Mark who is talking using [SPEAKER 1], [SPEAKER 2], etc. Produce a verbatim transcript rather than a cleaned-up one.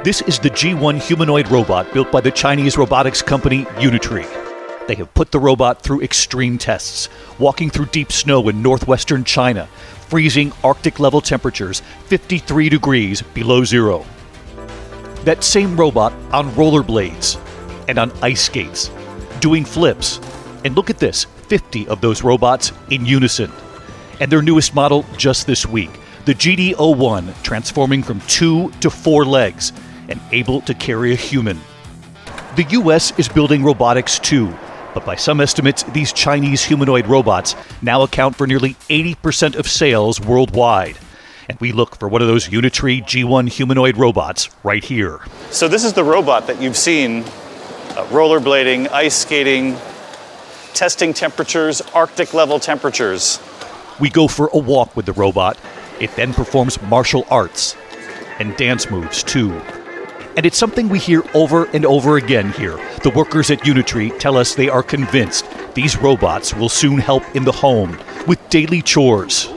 [SPEAKER 1] This is the G one humanoid robot built by the Chinese robotics company Unitree. They have put the robot through extreme tests, walking through deep snow in northwestern China, freezing Arctic-level temperatures fifty-three degrees below zero. That same robot on rollerblades and on ice skates, doing flips. And look at this, fifty of those robots in unison. And their newest model just this week, the G D zero one, transforming from two to four legs and able to carry a human. The U S is building robotics too, but by some estimates, these Chinese humanoid robots now account for nearly eighty percent of sales worldwide. And we look for one of those Unitree G one humanoid robots right here.
[SPEAKER 2] So this is the robot that you've seen uh, rollerblading, ice skating, testing temperatures, Arctic level temperatures.
[SPEAKER 1] We go for a walk with the robot. It then performs martial arts and dance moves too. And it's something we hear over and over again here. The workers at Unitree tell us they are convinced these robots will soon help in the home with daily chores.